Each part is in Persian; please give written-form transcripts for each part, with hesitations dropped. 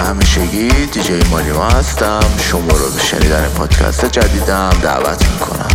همیشگی دیجی مانیما هستم. شما رو به شنیدن پادکست جدیدم دعوت میکنم.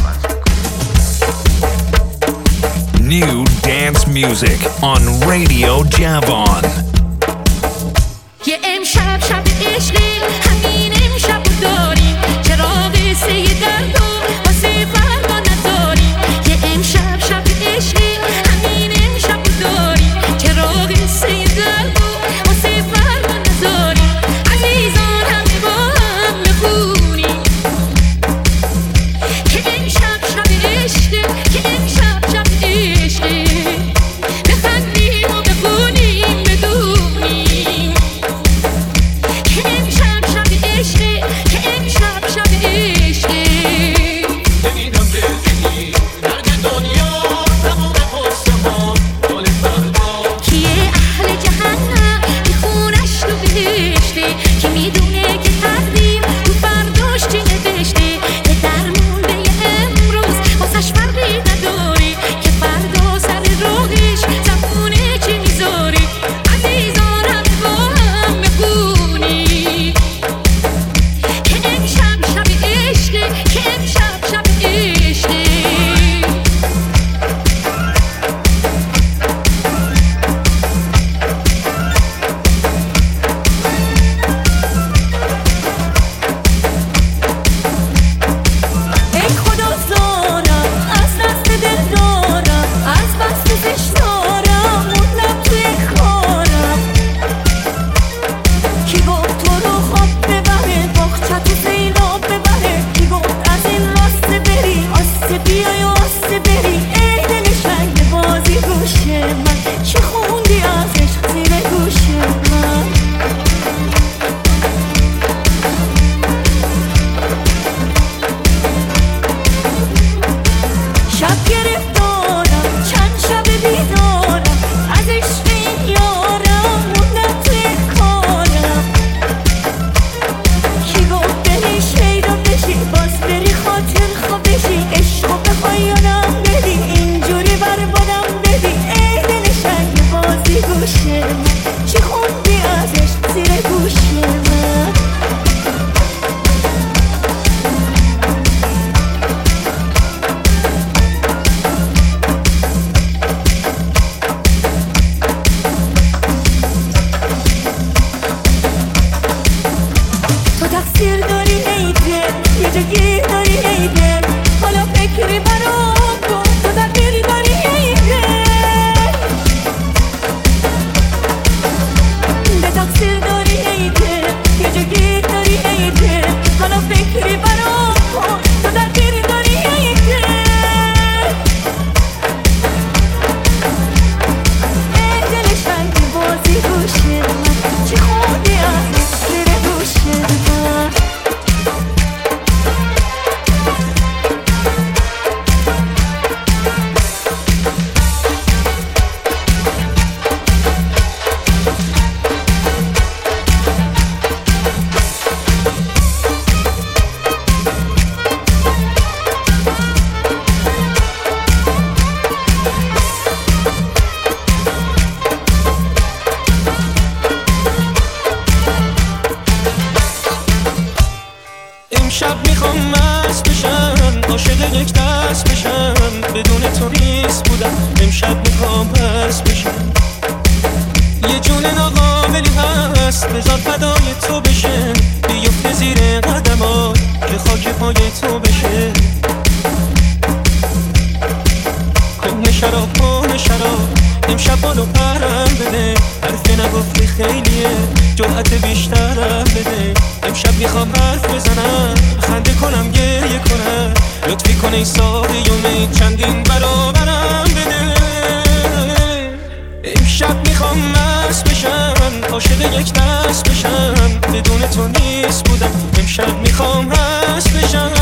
New dance music on Radio Javon. یه امشب شب عشقی، همین امشب داریم، چراغ سه درد و واسه فردا نداریم. یه امشب شب عشقی، همین امشب داریم، چراغ سه درد و واسه فردا نداریم. عزیزان همه با هم بخونیم که امشب شب عشقی، که امشب شب عشقی، بخندیم و بخونیم بدونیم که امشب شب عشقی، که امشب شب عشقی. نمیدم بزنی درد دنیا تمام قصه ها مال فردا. کیه اهل جهنم که خونش تو بهشته، که میدونه که تقدیم تو فرداش چی نوشته. که درمونده امروز واسش فرقی نداره، که فردا سر راهش زمونه چی میذاره. عزیزان همه با هم بخونی که امشب شب عشقه، که امشب شب عشقه. ای خدا زارم از دست دل دارم، از بس دوستش دارم موندم توی کارم. کی گفت تو رو خواب ببره، باغچه تو سیلاب ببره. کی گفت از این راسته بری، آسته بیای و آسته بری. ای دل شنگ بازی گوش من، چی خوندی از عشق زیر گوش من. شب گرفتارم چند شب بیدارم، از عشق این یارم موندم توی کارم. کی گفت بری شیدا بشی، باز بری خاطر خواب بشی. عشقو بخوای یادم بدی، اینجوری بربادم بدی. ای دل شنگ بازی گوش من، چی خوندی از عشق زیر گوش من. تو تقصیر داری ای دل، یه جا گیر داری ای دل. حالا فکری برام کن، تو تقصیر داری ای دل. به تقصیر داری ای دل، یه جا گیر داری ای دل. حالا فکری برام کن، تو تقصیر داری ای دل. ای دل شنگ بازی گوش من، چی خوندی از زیر گوش من. امشب میخوام مست بشم، عاشق یک دست بشم، بدون تو نیست بودم. امشب میخوام مست بشم، یه جون ناقابلی هست بذار فدای تو بشه. بیفته زیر قدمات که خاک پای تو بشه. کهنه شراب کهنه شراب، امشب بالو پرم بده. حرف نگفتی خیلیه، جرأت بیشترم بده. امشب میخوام حرف بزنم، خنده کنم گریه کنم. لطفی کن ای ساقی چندین برابرم بده. امشب میخوام مست بشم، عاشق یک دست بشم، بدون تو نیست بودم. امشب میخوام مست بشم.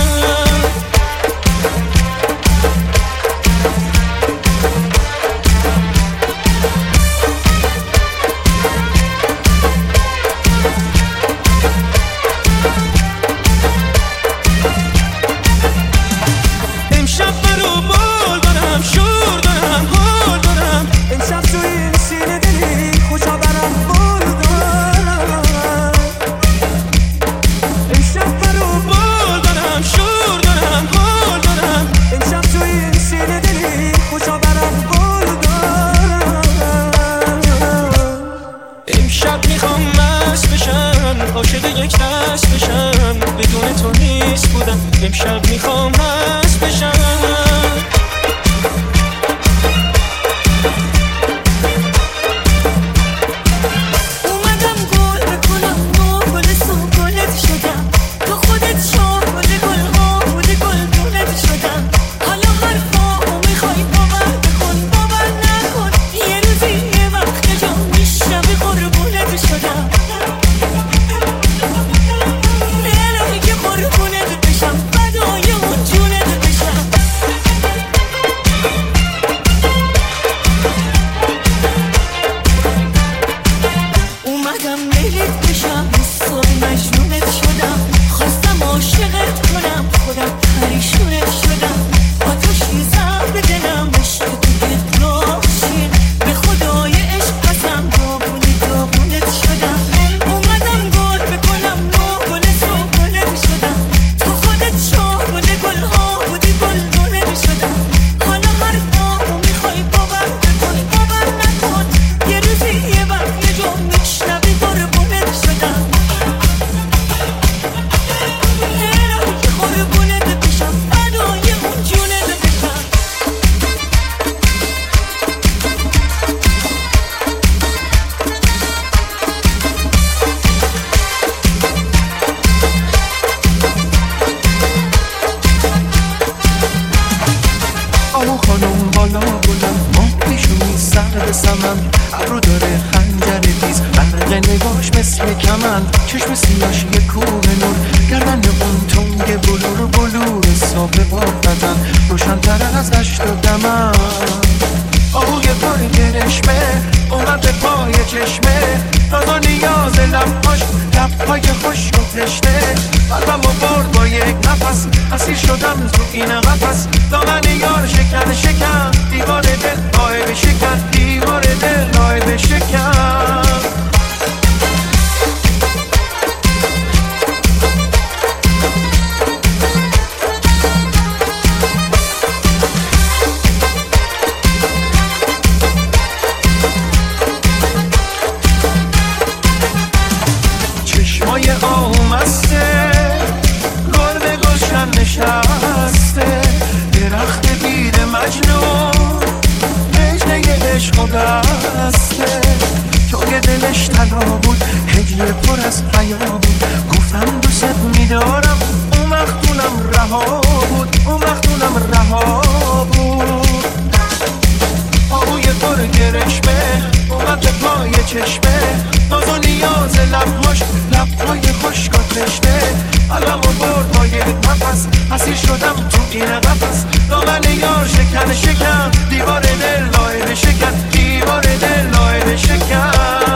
امشب برو بال دارم، شور دارم، حال دارم. امشب توی سینه دلی خوشا برم بال دارم. خانم بالا بلند، ماه پیشونی سرد سمن، ابرو داره خنجر تیز، برق نگاش مثل کمند، چشم سیاش یه کوه نور، گردن اون تنگ بلور بلور صافه با بدن، روشن‌تر از دشت و دمن. آهوی پر گرشمه اومد به پای چشمه، ناز و نیاز لبهاش، لبهای خشک و تشنه، قلبمو برد با یک نفس، اسیر شدم تو این قفس، دامن یار شکن شکن، دیوار دل راه بشکن، دیوار دل راه بشکن. آمسته گل به گلشن نشسته، درخت بید مجنون هجله عشق و بسته، توی دلش طلا بود هجله پر از حیا بود، گفتم دوست میدارم اون وقتونم رها بود، اون وقتونم رها بود. آهوی پر گرشمه اومد به پای چشمه، ناز و نیاز لبهاش، لبهای خشک و تشنه، قلبمو برد با یک نفس، اسیر شدم تو این قفس، دامن یار شکن شکن، دیوار دل لای بشکن، دیوار دل لای بشکن.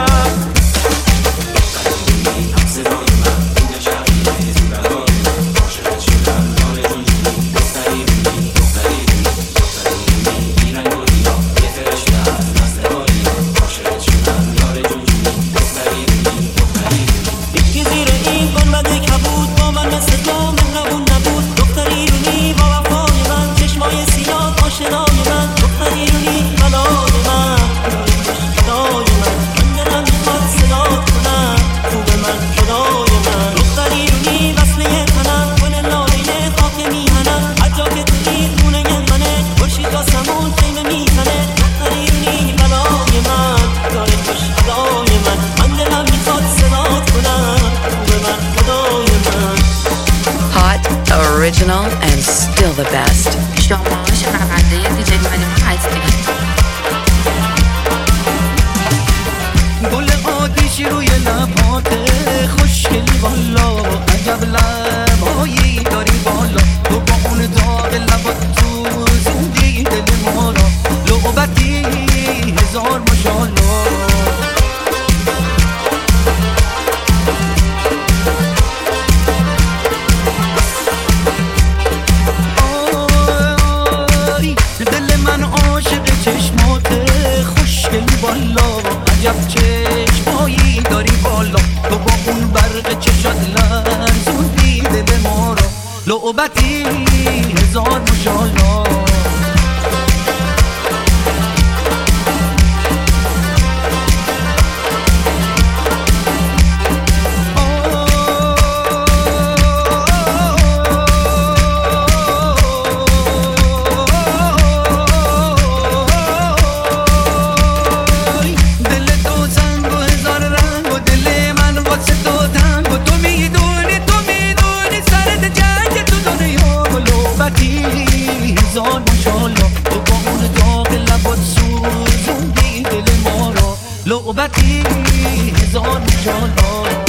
Original and still the best. شما شنونده دیجی ملیما هستید. گل آتیشی روی لبات خوشگلی بالا، عجب لبایی داری بالا، تو با اون داغ لبات تو زندگی دل ما را، لعبتی هزار ماشاءالله. عجب چشمایی داری بالا، تو با اون برق چشات لرزوندی دل ما را، لعبتی هزار ماشاءالله. لعبتی هزار ماشاءالله.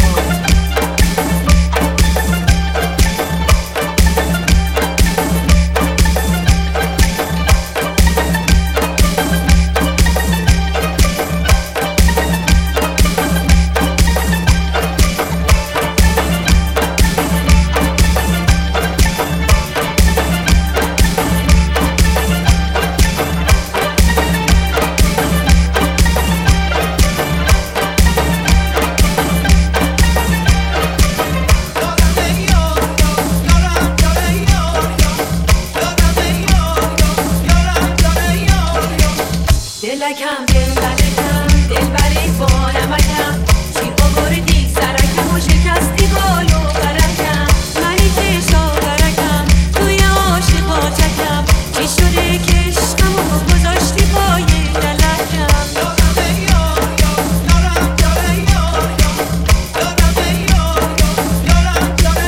دلکم دل بری بانمکم، چی آوردی سرکم و شکستی بالو برکم، منی که شاورکم توی عاشقا چکم، چی شده که عشقم و گذاشتی پای دلکم.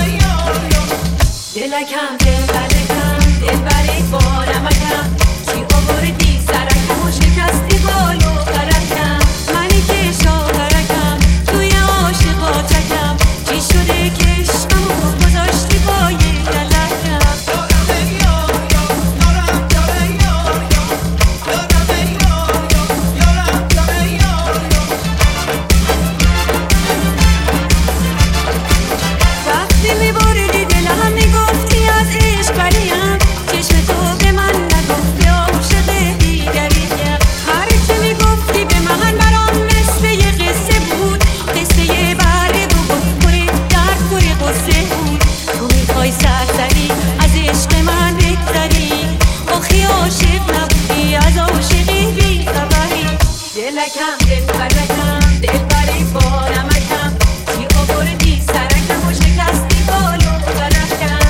دلکم دل بری بانمکم، چی آخی عاشق نبودی از عاشقی بی خبری دلکم دلبرکم دلبری با نمکم چی آوردی سرکم و شکستی بالو برکم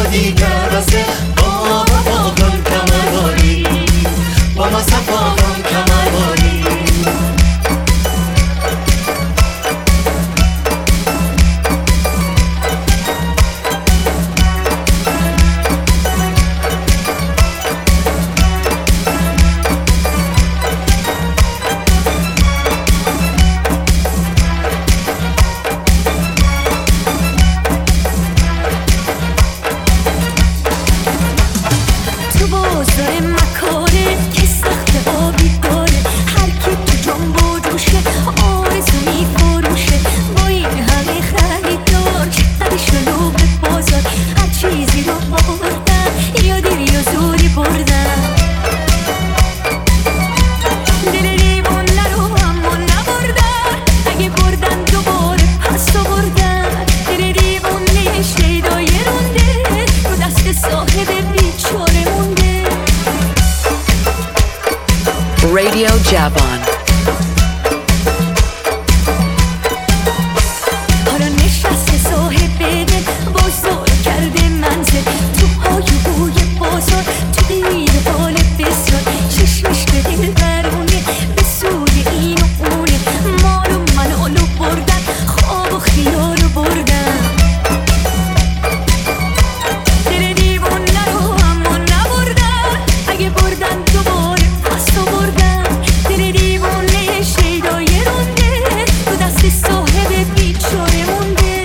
با ما صفا کن Radio Javon. حالا نشسته صاحب دل بازار کرده منزل تو های بوی بازار تو غیر حال بسیار چشمش به دل برونه به سوی این و اونه مال و منالو بردن خواب و خیال رو بردن دل دیوونه رو اما نبردن اگه بردن دوباره پس تو بردن دل دیوونه شیدای رونده تو دست صاحب بیچاره مونده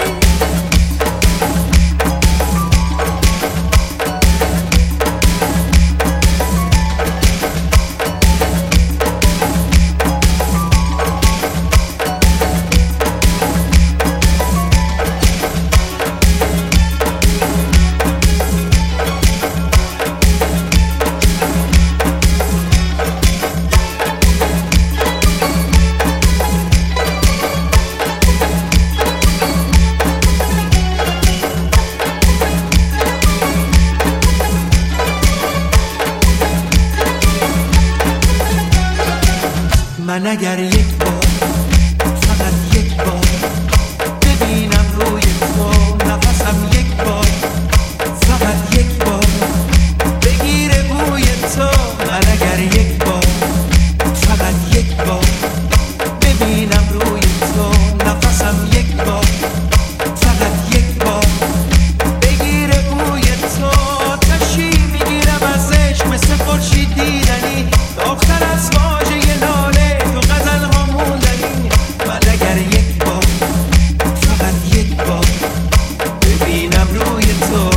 من اگر یک بار فقط یک بار ببینم روی تو نفسم یک بار فقط یک بار بگیره بوی تو من اگر یک بار فقط یک بار ببینم روی تو نفسم یک بار فقط یک بار بگیره بوی تو تشی میگیرم ازش مثل خورشید دیدنی داختر از واژه ناله تو غزل ها موندنی من اگر یک بار فقط یک بار ببینم روی تو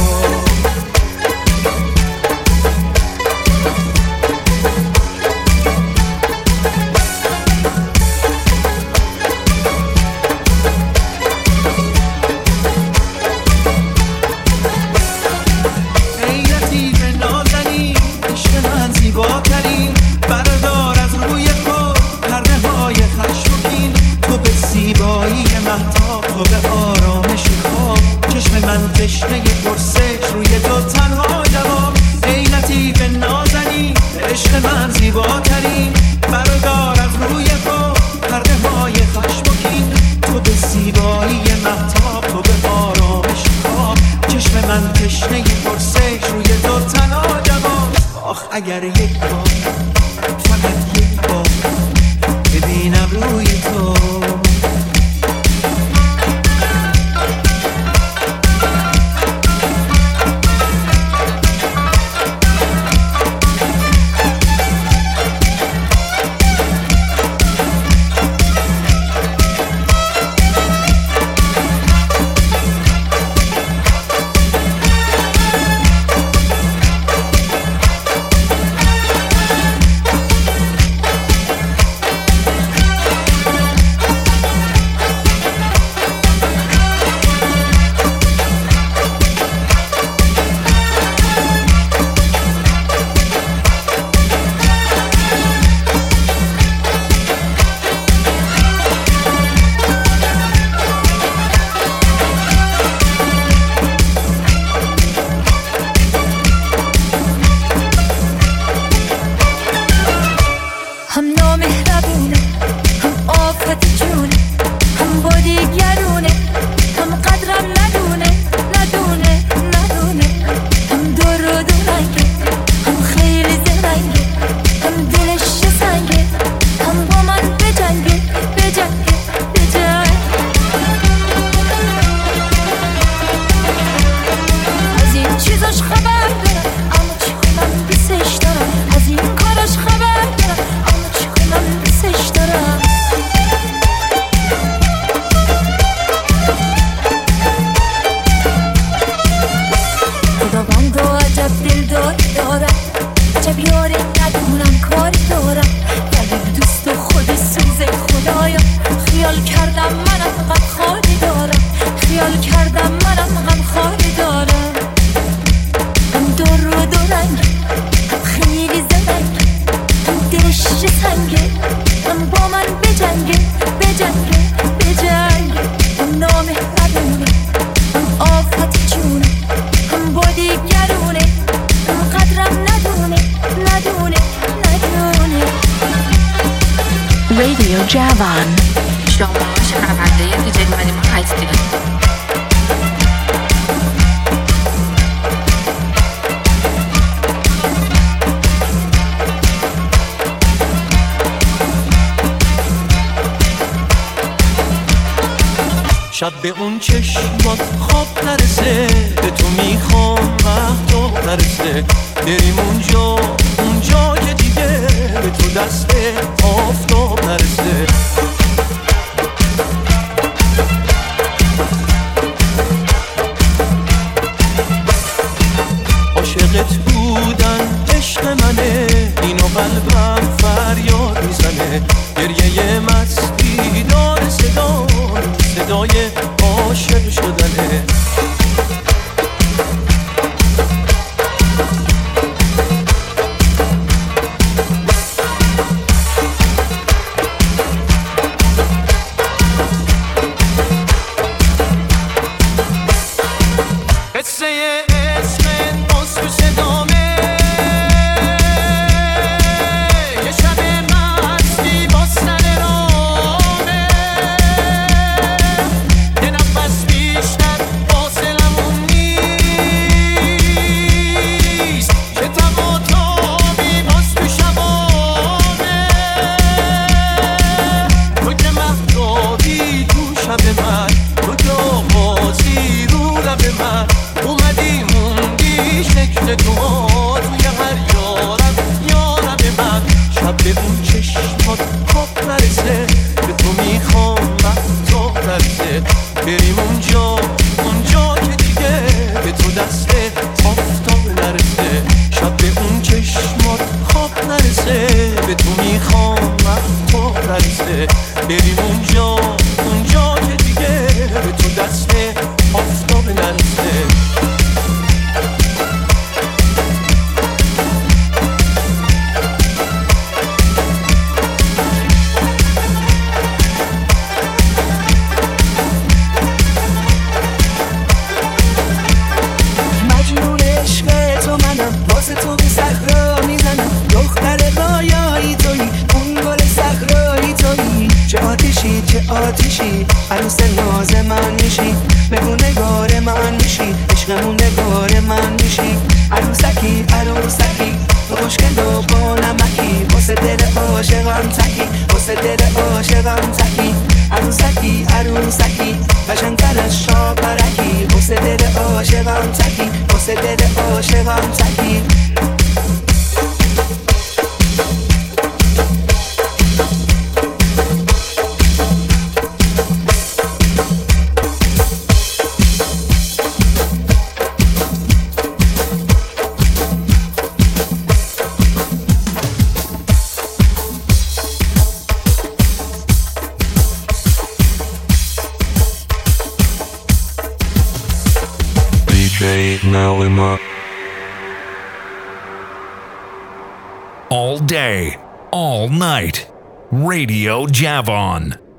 ای لطیف نازنین عشق من زیباترین بردار از روی خود پرده های خشمگین تو به زیبایی مهتاب تو به آرامش خواب چشم من تشنه پرسش روی تو تنها جواب ای لطیف نازنین عشق من زیباترین بردار از روی خود پرده های خشمگین تو به زیبایی مهتاب تو به آرامش خواب چشم من تشنه پرسش روی تو تنها جواب آخ اگر یک بار فقط یک بار ببینم روی تو هم نامهربونه هم آفت جونه هم بادیگرونه هم قدرم ندونه ندونه ندونه هم دور و دورنگه هم خیلی زرنگه هم دلش سنگه هم با من بجنگه بجنگه بجنگه از این چیزاش خبر دارم اما چی کنم بیسش دارم از این کاراش خبر دارم اما چی کنم بیسش دارم خداوند و عجب دلدار دارم عجب یاری ندونم کاری دارم ولی دوست و خود سوزه خدایا خیال کردم منم غم خاری دارم خیال کردم منم غم خاری دارم هم دور و دورنگه هم خیلی زرنگه هم دلش سنگه هم با من بجنگه بجنگه بجنگه هم نامهربونه هم آفت جونه هم بادیگرونه هم قدرم ندونه ندونه ندونه Radio Javon. شما شنونده دیجی مدی ما هستید. شب به اون چشمات خواب نرسه، به تو میخوام وقتا نرسه، بریم اونجا که دیگه به تو دست آفتاب نرسه. عاشقت بودن عشق منه، اینو قلبم فریاد میزنه، گریه مستی داره صدای عاشق شدنه. قصه عشق باز تو صدامه، یه شب مستی با سر رامه، یه نفس بیشتر فاصلمون نیست، یه تب و تابی باز تو شبامه، تو که مهتابی تو شب من، تو که آوازی رو لب من، اومدی موندی شکل تو توی هر یارم من. شب به اون چشمات خواب نرسه، به تو میخوام وقتا نرسه، بریم اونجا که دیگه به تو دست آفتاب نرسه. شب به اون چشمات خواب نرسه، به تو میخوام وقتا نرسه، بریم اونجا که دیگه به تو دست آفتاب نرسه. مجنون عشق تو منم، واسه تو به صحرا میزنم، دختر رویایی تویی، اون گل صحرایی تویی، چه آتیشی عروس ناز من میشی، بگو نگار من میشی، عشقمون نگار من میشی، عروسکی تو خوشگل و با نمکی، واسه دل عاشقم تکی، واسه دل عاشقم تکی، عروسکی قشنگتر از شاپرکی، واسه دل عاشقم تکی، واسه دل عاشقم تکی. All day, all night. Radio Javon.